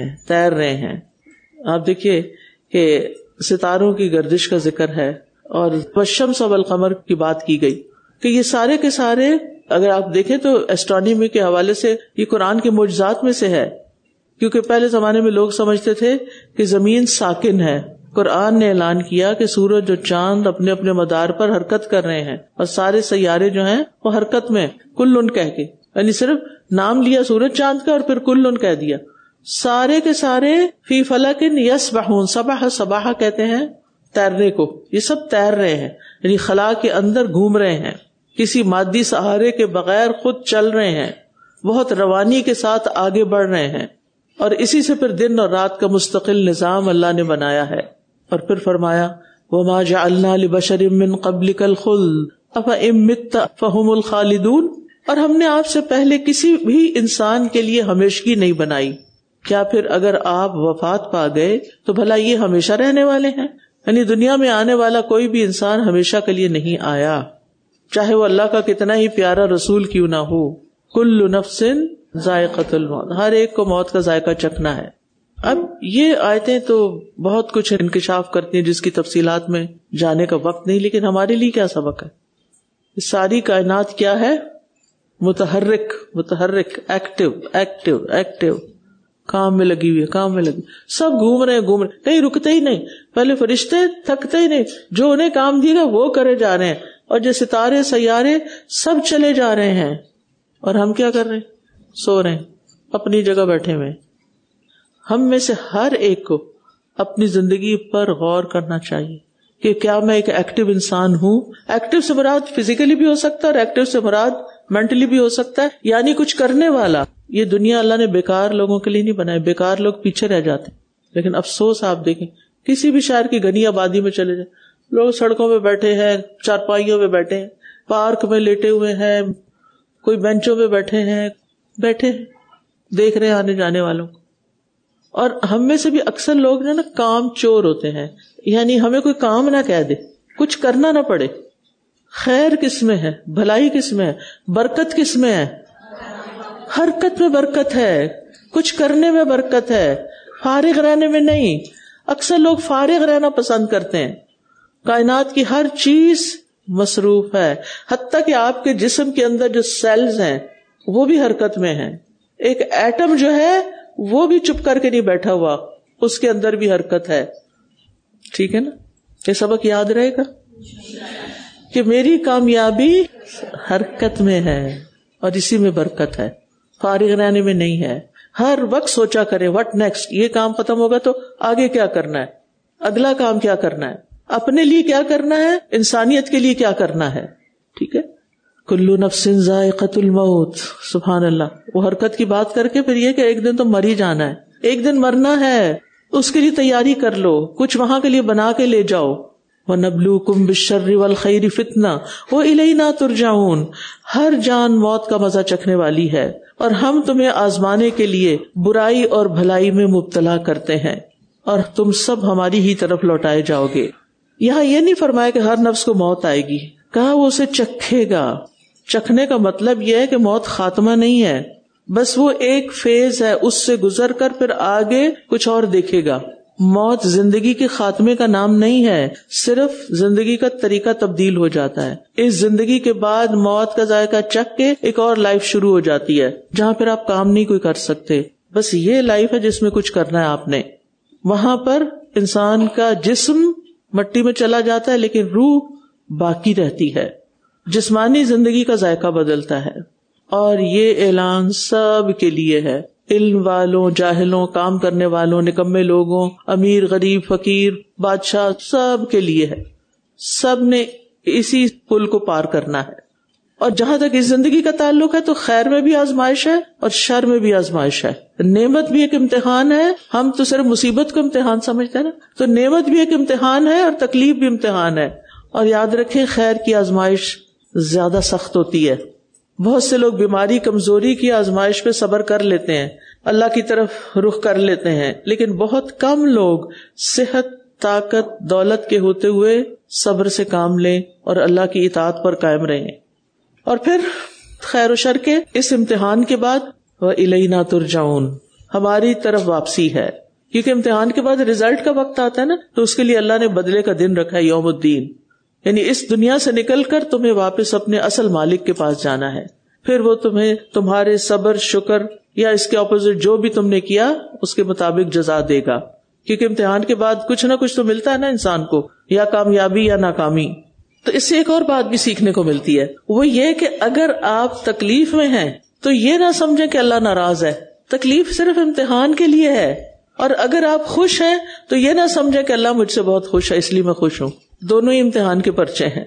ہیں. آپ دیکھیے کہ ستاروں کی گردش کا ذکر ہے اور والشمس والقمر کی بات کی گئی کہ یہ سارے کے سارے اگر آپ دیکھیں تو ایسٹرونومی کے حوالے سے یہ قرآن کے معجزات میں سے ہے, کیونکہ پہلے زمانے میں لوگ سمجھتے تھے کہ زمین ساکن ہے. قرآن نے اعلان کیا کہ سورج اور چاند اپنے اپنے مدار پر حرکت کر رہے ہیں اور سارے سیارے جو ہیں وہ حرکت میں, کلن کہہ کے, یعنی صرف نام لیا سورج چاند کا اور پھر کلن کہہ دیا. سارے کے سارے فی فلک یسبحون, سباح کہتے ہیں تیرنے کو, یہ سب تیر رہے ہیں, یعنی خلا کے اندر گھوم رہے ہیں, کسی مادی سہارے کے بغیر خود چل رہے ہیں, بہت روانی کے ساتھ آگے بڑھ رہے ہیں. اور اسی سے پھر دن اور رات کا مستقل نظام اللہ نے بنایا ہے. اور پھر فرمایا وَمَا جَعَلْنَا لِبَشَرٍ مِّن قَبْلِكَ الْخُلْدَ أَفَإِن مِّتَّ فَهُمُ الْخَالِدُونَ. اور ہم نے آپ سے پہلے کسی بھی انسان کے لیے ہمیشگی نہیں بنائی, کیا پھر اگر آپ وفات پا گئے تو بھلا یہ ہمیشہ رہنے والے ہیں؟ یعنی دنیا میں آنے والا کوئی بھی انسان ہمیشہ کے لیے نہیں آیا, چاہے وہ اللہ کا کتنا ہی پیارا رسول کیوں نہ ہو. کل نفس ذائقۃ الموت, ہر ایک کو موت کا ذائقہ چکھنا ہے. اب یہ آیتیں تو بہت کچھ انکشاف کرتی ہیں جس کی تفصیلات میں جانے کا وقت نہیں, لیکن ہمارے لیے کیا سبق ہے؟ ساری کائنات کیا ہے؟ متحرک, ایکٹیو, کام میں لگی ہوئی, سب گھوم رہے ہیں, کہیں رکتے ہی نہیں. پہلے فرشتے تھکتے ہی نہیں, جو انہیں کام دیا وہ کرے جا رہے ہیں, اور جو ستارے سیارے سب چلے جا رہے ہیں, اور ہم کیا کر رہے ہیں؟ سو رہے ہیں, اپنی جگہ بیٹھے ہوئے. ہم میں سے ہر ایک کو اپنی زندگی پر غور کرنا چاہیے کہ کیا میں ایک ایکٹیو انسان ہوں. ایکٹیو سے مراد فزیکلی بھی ہو سکتا ہے اور ایکٹیو سے مراد مینٹلی بھی ہو سکتا ہے, یعنی کچھ کرنے والا. یہ دنیا اللہ نے بیکار لوگوں کے لیے نہیں بنائی, بیکار لوگ پیچھے رہ جاتے. لیکن افسوس آپ دیکھیں, کسی بھی شہر کی گھنی آبادی میں چلے جائیں, لوگ سڑکوں پہ بیٹھے ہیں, چارپائیوں پہ بیٹھے ہیں, پارک میں لیٹے ہوئے ہیں, کوئی بینچوں پہ بیٹھے ہیں, دیکھ رہے ہیں آنے جانے والوں کو. اور ہم میں سے بھی اکثر لوگ نا کام چور ہوتے ہیں, یعنی ہمیں کوئی کام نہ کہہ دے, کچھ کرنا نہ پڑے. خیر کس میں ہے؟ بھلائی کس میں ہے؟ برکت کس میں ہے؟ حرکت میں برکت ہے, کچھ کرنے میں برکت ہے, فارغ رہنے میں نہیں. اکثر لوگ فارغ رہنا پسند کرتے ہیں. کائنات کی ہر چیز مصروف ہے, حتیٰ کہ آپ کے جسم کے اندر جو سیلز ہیں وہ بھی حرکت میں ہیں. ایک ایٹم جو ہے وہ بھی چپ کر کے نہیں بیٹھا ہوا, اس کے اندر بھی حرکت ہے. ٹھیک ہے نا؟ یہ سبق یاد رہے گا کہ میری کامیابی حرکت میں ہے اور اسی میں برکت ہے, فارغ رہنے میں نہیں ہے. ہر وقت سوچا کرے واٹ نیکسٹ, یہ کام ختم ہوگا تو آگے کیا کرنا ہے, اگلا کام کیا کرنا ہے, اپنے لیے کیا کرنا ہے, انسانیت کے لیے کیا کرنا ہے. ٹھیک ہے, کلو نفس ذائقۃ الموت. سبحان اللہ. وہ حرکت کی بات کر کے پھر یہ کہ ایک دن تو مر ہی جانا ہے, ایک دن مرنا ہے, اس کے لیے تیاری کر لو, کچھ وہاں کے لیے بنا کے لے جاؤ. وَنَبْلُوكُمْ بِالشَّرِّ وَالْخَيْرِ فِتْنَةً وَإِلَيْنَا تُرْجَعُونَ. ہر جان موت کا مزہ چکھنے والی ہے اور ہم تمہیں آزمانے کے لیے برائی اور بھلائی میں مبتلا کرتے ہیں اور تم سب ہماری ہی طرف لوٹائے جاؤ گے. یہاں یہ نہیں فرمایا کہ ہر نفس کو موت آئے گی، کہا وہ اسے چکھے گا. چکھنے کا مطلب یہ ہے کہ موت خاتمہ نہیں ہے، بس وہ ایک فیز ہے، اس سے گزر کر پھر آگے کچھ اور دیکھے گا. موت زندگی کے خاتمے کا نام نہیں ہے، صرف زندگی کا طریقہ تبدیل ہو جاتا ہے. اس زندگی کے بعد موت کا ذائقہ چکھ کے ایک اور لائف شروع ہو جاتی ہے جہاں پھر آپ کام نہیں کوئی کر سکتے، بس یہ لائف ہے جس میں کچھ کرنا ہے آپ نے. وہاں پر انسان کا جسم مٹی میں چلا جاتا ہے لیکن روح باقی رہتی ہے. جسمانی زندگی کا ذائقہ بدلتا ہے اور یہ اعلان سب کے لیے ہے، علم والوں، جاہلوں، کام کرنے والوں، نکمے لوگوں، امیر، غریب، فقیر، بادشاہ، سب کے لیے ہے. سب نے اسی پل کو پار کرنا ہے. اور جہاں تک اس زندگی کا تعلق ہے تو خیر میں بھی آزمائش ہے اور شر میں بھی آزمائش ہے. نعمت بھی ایک امتحان ہے، ہم تو صرف مصیبت کو امتحان سمجھتے ہیں نا، تو نعمت بھی ایک امتحان ہے اور تکلیف بھی امتحان ہے. اور یاد رکھیں خیر کی آزمائش زیادہ سخت ہوتی ہے. بہت سے لوگ بیماری، کمزوری کی آزمائش پہ صبر کر لیتے ہیں، اللہ کی طرف رخ کر لیتے ہیں، لیکن بہت کم لوگ صحت، طاقت، دولت کے ہوتے ہوئے صبر سے کام لیں اور اللہ کی اطاعت پر قائم رہیں. اور پھر خیر و شر کے اس امتحان کے بعد وَإِلَيْنَا تُرْجَعُونَ، ہماری طرف واپسی ہے. کیونکہ امتحان کے بعد رزلٹ کا وقت آتا ہے نا، تو اس کے لیے اللہ نے بدلے کا دن رکھا ہے، یوم الدین. یعنی اس دنیا سے نکل کر تمہیں واپس اپنے اصل مالک کے پاس جانا ہے. پھر وہ تمہیں تمہارے صبر، شکر یا اس کے اپوزٹ جو بھی تم نے کیا اس کے مطابق جزا دے گا. کیونکہ امتحان کے بعد کچھ نہ کچھ تو ملتا ہے نا انسان کو، یا کامیابی یا ناکامی. تو اس سے ایک اور بات بھی سیکھنے کو ملتی ہے، وہ یہ کہ اگر آپ تکلیف میں ہیں تو یہ نہ سمجھیں کہ اللہ ناراض ہے. تکلیف صرف امتحان کے لیے ہے. اور اگر آپ خوش ہیں تو یہ نہ سمجھیں کہ اللہ مجھ سے بہت خوش ہے اس لیے میں خوش ہوں. دونوں ہی امتحان کے پرچے ہیں.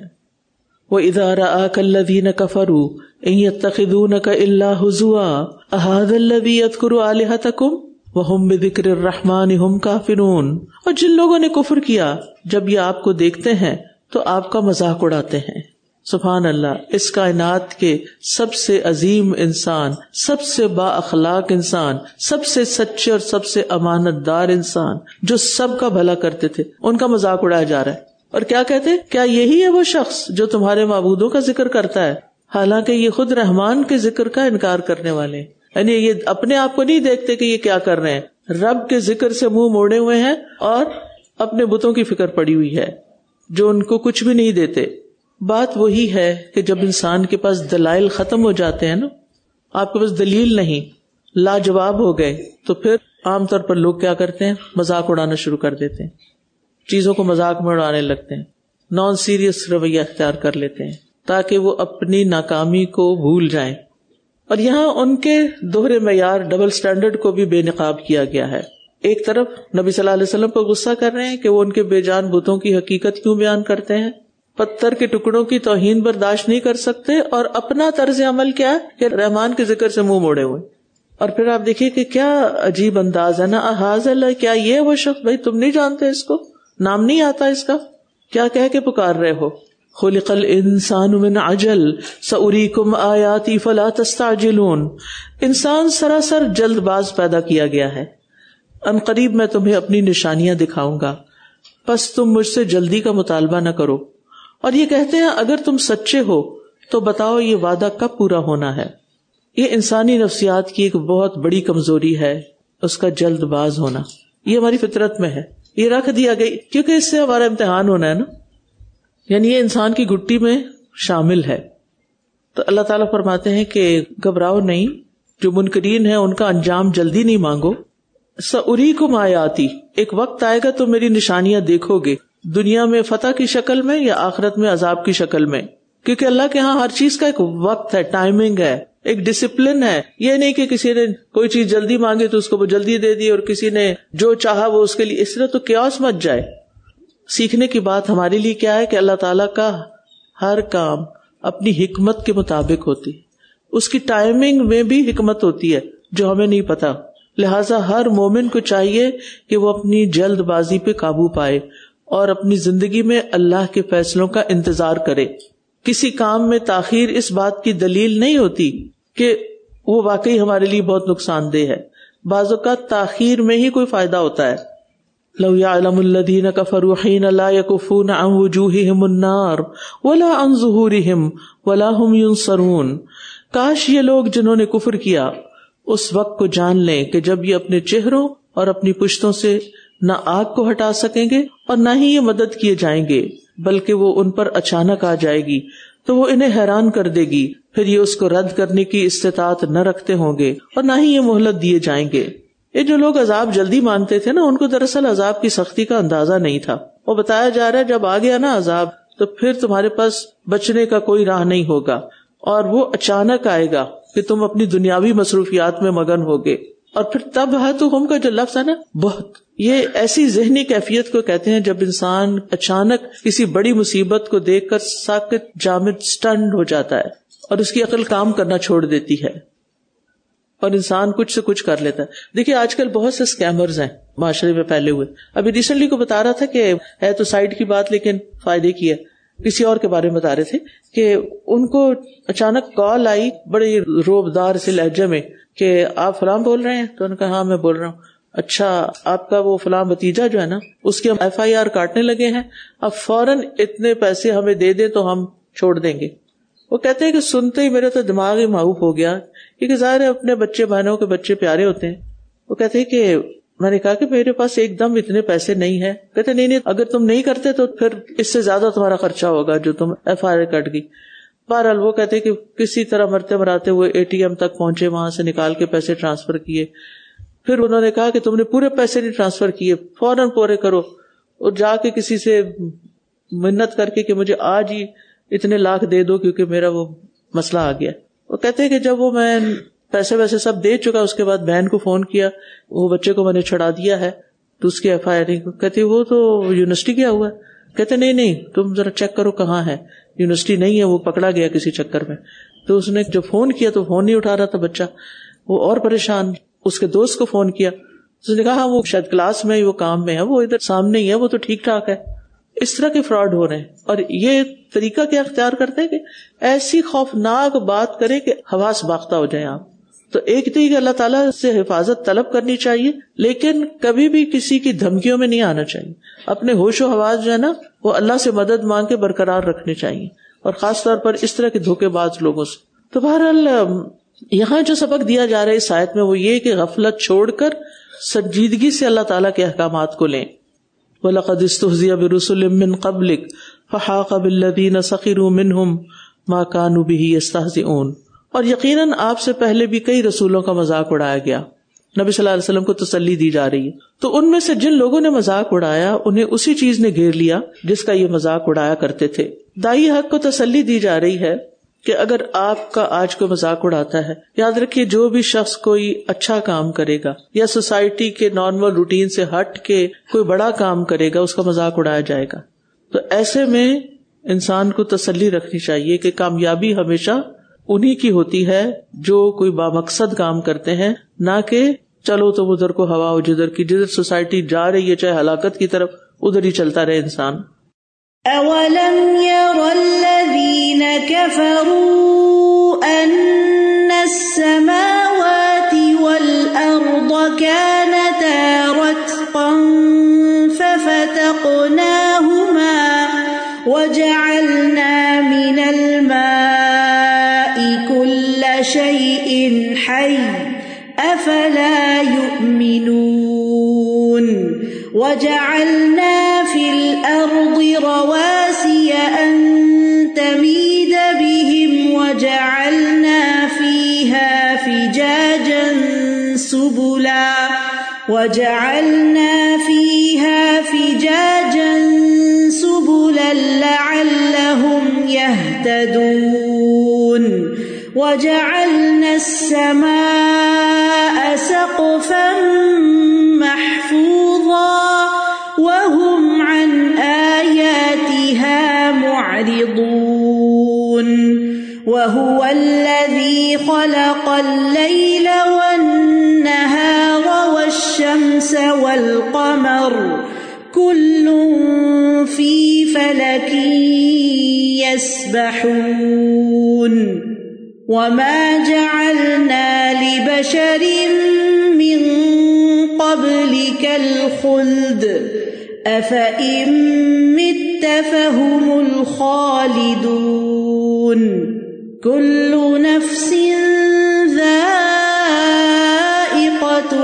وَإِذَا رَآكَ الَّذِينَ كَفَرُوا إِن يَتَّخِذُونَكَ إِلَّا هُزُوًا أَهَذَا الَّذِي يَذْكُرُ آلِهَتَكُمْ وَهُمْ بِذِكْرِ الرَّحْمَنِ هُمْ كَافِرُونَ. اور جن لوگوں نے کفر کیا جب یہ آپ کو دیکھتے ہیں تو آپ کا مذاق اڑاتے ہیں. سبحان اللہ، اس کائنات کے سب سے عظیم انسان، سب سے با اخلاق انسان، سب سے سچے اور سب سے امانت دار انسان جو سب کا بھلا کرتے تھے، ان کا مذاق اڑایا جا رہا ہے. اور کیا کہتے ہیں؟ کیا یہی ہے وہ شخص جو تمہارے معبودوں کا ذکر کرتا ہے، حالانکہ یہ خود رحمان کے ذکر کا انکار کرنے والے ہیں. یعنی یہ اپنے آپ کو نہیں دیکھتے کہ یہ کیا کر رہے ہیں، رب کے ذکر سے منہ موڑے ہوئے ہیں اور اپنے بتوں کی فکر پڑی ہوئی ہے جو ان کو کچھ بھی نہیں دیتے. بات وہی ہے کہ جب انسان کے پاس دلائل ختم ہو جاتے ہیں نا، آپ کے پاس دلیل نہیں، لاجواب ہو گئے، تو پھر عام طور پر لوگ کیا کرتے ہیں؟ مذاق اڑانا شروع کر دیتے ہیں، چیزوں کو مذاق میں اڑانے لگتے ہیں، نان سیریس رویہ اختیار کر لیتے ہیں تاکہ وہ اپنی ناکامی کو بھول جائیں. اور یہاں ان کے دوہرے معیار، ڈبل سٹینڈرڈ کو بھی بے نقاب کیا گیا ہے. ایک طرف نبی صلی اللہ علیہ وسلم پر غصہ کر رہے ہیں کہ وہ ان کے بے جان بتوں کی حقیقت کیوں بیان کرتے ہیں، پتھر کے ٹکڑوں کی توہین برداشت نہیں کر سکتے، اور اپنا طرز عمل کیا کہ رحمان کے ذکر سے منہ موڑے ہوئے. اور پھر آپ دیکھیے کہ کیا عجیب انداز ہے نا، احاذ اللہ، کیا یہ وہ شخص، بھائی تم نہیں جانتے اس کو، نام نہیں آتا اس کا، کیا کہہ کے پکار رہے ہو؟ خلق الانسان من عجل سأریکم آیاتی فلا تستعجلون. انسان سراسر جلد باز پیدا کیا گیا ہے، ان قریب میں تمہیں اپنی نشانیاں دکھاؤں گا، پس تم مجھ سے جلدی کا مطالبہ نہ کرو. اور یہ کہتے ہیں اگر تم سچے ہو تو بتاؤ یہ وعدہ کب پورا ہونا ہے. یہ انسانی نفسیات کی ایک بہت بڑی کمزوری ہے، اس کا جلد باز ہونا. یہ ہماری فطرت میں ہے، یہ رکھ دیا گئی کیونکہ اس سے ہمارا امتحان ہونا ہے نا، یعنی یہ انسان کی گٹی میں شامل ہے. تو اللہ تعالیٰ فرماتے ہیں کہ گھبراؤ نہیں، جو منکرین ہیں ان کا انجام جلدی نہیں مانگو. سأریکم آیاتی، ایک وقت آئے گا تو میری نشانیاں دیکھو گے، دنیا میں فتح کی شکل میں یا آخرت میں عذاب کی شکل میں. کیونکہ اللہ کے ہاں ہر چیز کا ایک وقت ہے، ٹائمنگ ہے، ایک ڈسپلن ہے. یہ نہیں کہ کسی نے کوئی چیز جلدی مانگی تو اس کو وہ جلدی دے دی، اور کسی نے جو چاہا وہ اس کے لیے، اس طرح تو کیاس مچ جائے. سیکھنے کی بات ہمارے لیے کیا ہے کہ اللہ تعالیٰ کا ہر کام اپنی حکمت کے مطابق ہوتی، اس کی ٹائمنگ میں بھی حکمت ہوتی ہے جو ہمیں نہیں پتا. لہٰذا ہر مومن کو چاہیے کہ وہ اپنی جلد بازی پہ قابو پائے، اور اپنی زندگی میں اللہ کے فیصلوں کا انتظار کرے. کسی کام میں تاخیر اس بات کی دلیل نہیں ہوتی کہ وہ واقعی ہمارے لیے بہت نقصان دہ ہے. بعض اوقات تاخیر میں ہی کوئی فائدہ ہوتا ہے. لو يعلم الذين كفروا حين لا يكفون عن وجوههم النار ولا عن ظهورهم ولا هم ينصرون. کاش یہ لوگ جنہوں نے کفر کیا اس وقت کو جان لیں کہ جب یہ اپنے چہروں اور اپنی پشتوں سے نہ آگ کو ہٹا سکیں گے اور نہ ہی یہ مدد کیے جائیں گے، بلکہ وہ ان پر اچانک آ جائے گی تو وہ انہیں حیران کر دے گی، پھر یہ اس کو رد کرنے کی استطاعت نہ رکھتے ہوں گے اور نہ ہی یہ مہلت دیے جائیں گے. یہ جو لوگ عذاب جلدی مانتے تھے نا، ان کو دراصل عذاب کی سختی کا اندازہ نہیں تھا. وہ بتایا جا رہا ہے جب آ گیا نا عذاب تو پھر تمہارے پاس بچنے کا کوئی راہ نہیں ہوگا، اور وہ اچانک آئے گا کہ تم اپنی دنیاوی مصروفیات میں مگن ہوگے. اور پھر تب ہم کا جو لفظ ہے نا، بہت، یہ ایسی ذہنی کیفیت کو کہتے ہیں جب انسان اچانک کسی بڑی مصیبت کو دیکھ کر ساکت، جامد، سٹنڈ ہو جاتا ہے اور اس کی عقل کام کرنا چھوڑ دیتی ہے اور انسان کچھ سے کچھ کر لیتا ہے. دیکھیے آج کل بہت سے اسکیمرز ہیں معاشرے میں پھیلے ہوئے. ابھی ریسنٹلی کو بتا رہا تھا کہ ہے تو سائڈ کی بات لیکن فائدے کی ہے. کسی اور کے بارے میں بتا رہے تھے کہ ان کو اچانک کال آئی بڑے روبدار سے لہجے میں کہ آپ فلاں بول رہے ہیں، تو انہوں نے کہا ہاں میں بول رہا ہوں. اچھا آپ کا وہ فلاں بھتیجا جو ہے نا اس کی ہم FIR کاٹنے لگے ہیں، اب فوراً اتنے پیسے ہمیں دے دیں تو ہم چھوڑ دیں گے. وہ کہتے ہیں کہ سنتے ہی میرا تو دماغ ہی معاف ہو گیا، کیونکہ ظاہر ہے اپنے بچے بہنوں کے بچے پیارے ہوتے ہیں. وہ کہتے ہیں کہ میں نے کہا کہ میرے پاس ایک دم اتنے پیسے نہیں ہیں. کہتے نہیں اگر تم نہیں کرتے تو پھر اس سے زیادہ تمہارا خرچہ ہوگا جو تم FIR کٹ گئی. بہرحال وہ کہتے کہ کسی طرح مرتے مراتے ہوئے ATM تک پہنچے، وہاں سے نکال کے پیسے ٹرانسفر کیے. پھر انہوں نے کہا کہ تم نے پورے پیسے نہیں ٹرانسفر کیے، فوراً پورے کرو. اور جا کے کسی سے منت کر کے کہ مجھے آج ہی اتنے لاکھ دے دو کیونکہ میرا وہ مسئلہ آ گیا. وہ کہتے ہیں کہ جب وہ میں پیسے ویسے سب دے چکا، اس کے بعد بہن کو فون کیا، وہ بچے کو میں نے چھڑا دیا ہے تو اس کی FIR. کہتی وہ تو یونیورسٹی گیا ہوا ہے. کہتے نہیں تم ذرا چیک کرو کہاں ہے. یونیورسٹی نہیں ہے، وہ پکڑا گیا کسی چکر میں. تو اس نے جو فون کیا تو فون نہیں اٹھا رہا تھا بچہ، وہ اور پریشان. اس کے دوست کو فون کیا، اس نے کہا وہ شاید کلاس میں وہ کام میں ہے، وہ ادھر سامنے ہی ہے، وہ تو ٹھیک ٹھاک ہے. اس طرح کے فراڈ ہو رہے ہیں. اور یہ طریقہ کیا اختیار کرتے ہیں کہ ایسی خوفناک بات کرے کہ حواس باختہ ہو جائیں آپ. تو ایک تو کہ اللہ تعالیٰ سے حفاظت طلب کرنی چاہیے، لیکن کبھی بھی کسی کی دھمکیوں میں نہیں آنا چاہیے. اپنے ہوش و حواس جو ہے نا وہ اللہ سے مدد مانگ کے برقرار رکھنے چاہیے، اور خاص طور پر اس طرح کے دھوکے باز لوگوں سے. تو بہرحال یہاں جو سبق دیا جا رہا ہے اس آیت میں وہ یہ کہ غفلت چھوڑ کر سنجیدگی سے اللہ تعالیٰ کے احکامات کو لیں. وَلَقَدِ اسْتُهْزِئَ بِرُسُلٍ مِّن قَبْلِكَ فَحَاقَ بِالَّذِينَ سَخِرُوا مِنْهُمْ مَا كَانُوا بِهِ يَسْتَهْزِئُونَ. اور یقیناً آپ سے پہلے بھی کئی رسولوں کا مذاق اڑایا گیا. نبی صلی اللہ علیہ وسلم کو تسلی دی جا رہی ہے. تو ان میں سے جن لوگوں نے مذاق اڑایا انہیں اسی چیز نے گھیر لیا جس کا یہ مذاق اڑایا کرتے تھے. دائی حق کو تسلی دی جا رہی ہے کہ اگر آپ کا آج کوئی مذاق اڑاتا ہے، یاد رکھیے جو بھی شخص کوئی اچھا کام کرے گا یا سوسائٹی کے نارمل روٹین سے ہٹ کے کوئی بڑا کام کرے گا اس کا مذاق اڑایا جائے گا. تو ایسے میں انسان کو تسلی رکھنی چاہیے کہ کامیابی ہمیشہ انہی کی ہوتی ہے جو کوئی بامقصد کام کرتے ہیں، نہ کہ چلو تو ادھر کو ہوا ہو جدھر سوسائٹی جا رہی ہے چاہے ہلاکت کی طرف ادھر ہی چلتا رہے انسان. أَوَلَمْ يَرَ الَّذِينَ كَفَرُوا أَنَّ السَّمَاوَاتِ وَالْأَرْضَ كَانَتَا رَتْقًا فَفَتَقْنَاهُمَا وَجَعَلْنَا مِنَ الْمَاءِ كُلَّ شَيْءٍ حَيٍّ أَفَلَا يُؤْمِنُونَ. وَجَعَلْنَا فِي الْأَرْضِ رَوَاسِيَ أَن تَمِيدَ بِهِمْ وَجَعَلْنَا فِيهَا فِجَاجًا سُبُلًا لَعَلَّهُمْ يَهْتَدُونَ. وَجَعَلْنَا السَّمَاءَ سَقْفًا مَحْفُوظًا وَهُمْ عَنْ آيَاتِهَا مُعْرِضُونَ. وَهُوَ الَّذِي خَلَقَ اللَّيْلَ وَالنَّهَارَ وَالشَّمْسَ وَالْقَمَرَ كُلٌّ فلك يسبحون وما جعلنا لبشر من قبلك الخلد أفإن مت فهم الخالدون كل نفس ذائقة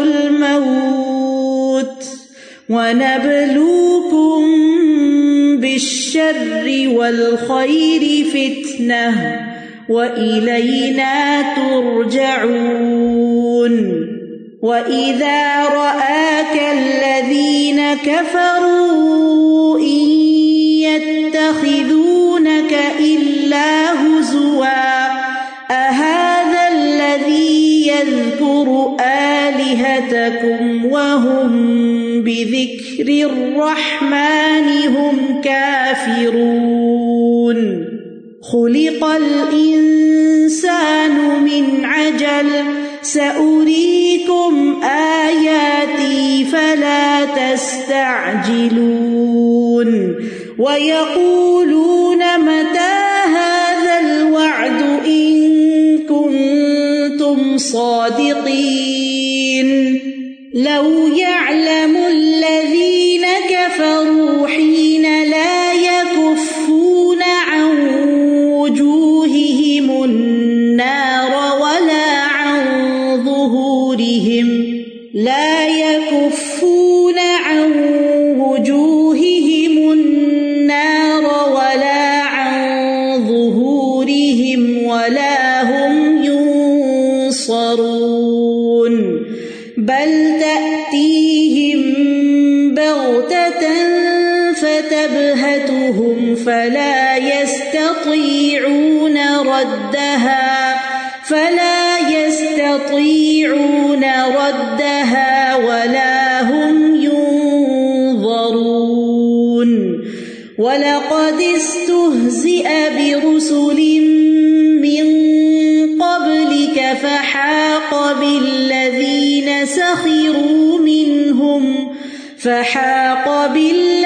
الموت وَنَبْلُوكُمْ بِالشَّرِّ وَالْخَيْرِ فِتْنَةً وَإِلَيْنَا تُرْجَعُونَ وَإِذَا رَآكَ الَّذِينَ كَفَرُوا إِن يَتَّخِذُونَكَ إِلَّا هُزُوًا أَهَذَا الَّذِي يَذْكُرُ آلِهَتَكُمْ وَهُمْ بِذِكْرِ الرَّحْمَنِ هُمْ كَافِرُونَ خُلِقَ الْإِنسَانُ مِنْ عَجَلٍ سَأُرِيكُمْ آيَاتِي فَلَا تَسْتَعْجِلُونَ وَيَقُولُونَ مَتَى هَذَا الْوَعْدُ إِن كُنتُمْ صَادِقِينَ لَوْ يَعْلَمُ الَّذِينَ كَفَرُوا حِينَ لَا يَكُفُّونَ عَن وُجُوهِهِمُ النَّارَ وَلَا عَن ظُهُورِهِمْ وَلَا هُمْ يُنصَرُونَ بَلْ تَأْتِيهِمْ بَغْتَةً فَتَبْهَتُهُمْ فَلَا يَسْتَطِيعُونَ رَدَّهَا وَلَا هُمْ يُنظَرُونَ وَلَقَدِ اسْتُهْزِئَ بِرُسُلٍ مِّن قَبْلِكَ فَحَاقَ بِالَّذِينَ